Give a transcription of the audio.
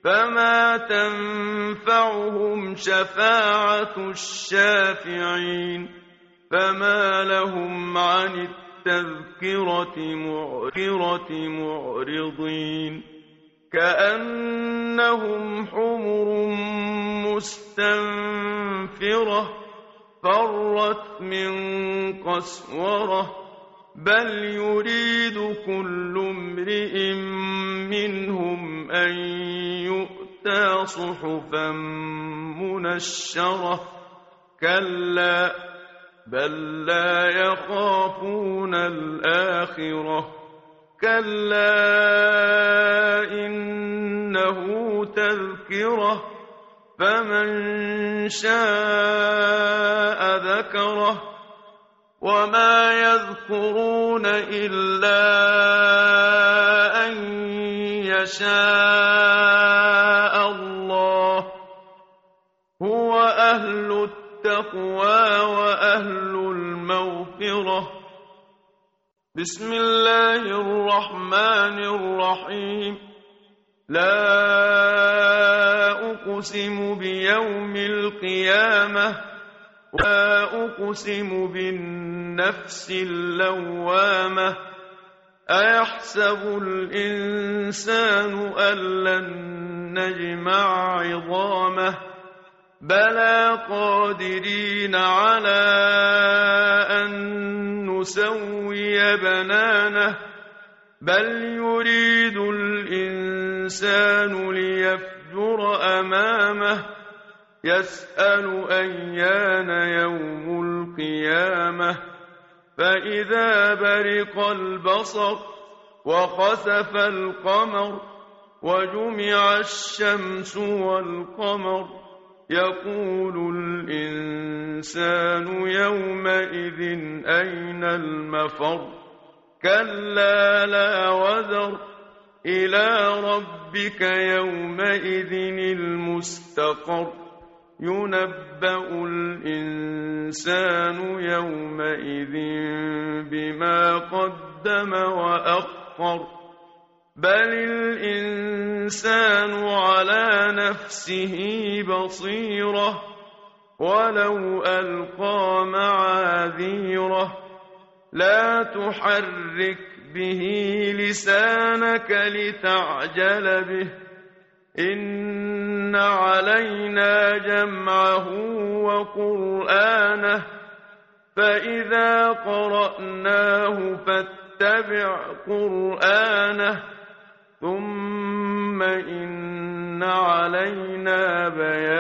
فما تنفعهم شفاعة الشافعين فما لهم عن التذكرة معرضين كأنهم حمر مستنفرة فرت من قسورة بل يريد كل امرئ منهم أن يؤتى صحفا منشرة كلا بل لا يخافون الآخرة كلا إنه تذكرة فمن شاء ذكره وما يذكرون إلا أن يشاء الله هو أهل التقوى وأهل المغفرة بسم الله الرحمن الرحيم لا أقسم بيوم القيامة ولا أقسم بالنفس اللوامة أيحسب الإنسان أن لن نجمع عظامه بلى قادرين على أن نسوي بنانه بل يريد الإنسان ليفجر أمامه يسأل أيان يوم القيامة فإذا برق البصر وخسف القمر وجمع الشمس والقمر يقول الإنسان يومئذ أين المفر كلا لا وزر إلى ربك يومئذ المستقر ينبأ الإنسان يومئذ بما قدم وأخر بل الإنسان على نفسه بصيرة ولو ألقى معاذيره لا تحرك به لسانك لتعجل به إن علينا جمعه وقرآنه فإذا قرأناه فاتبع قرآنه ثم إن علينا بيانه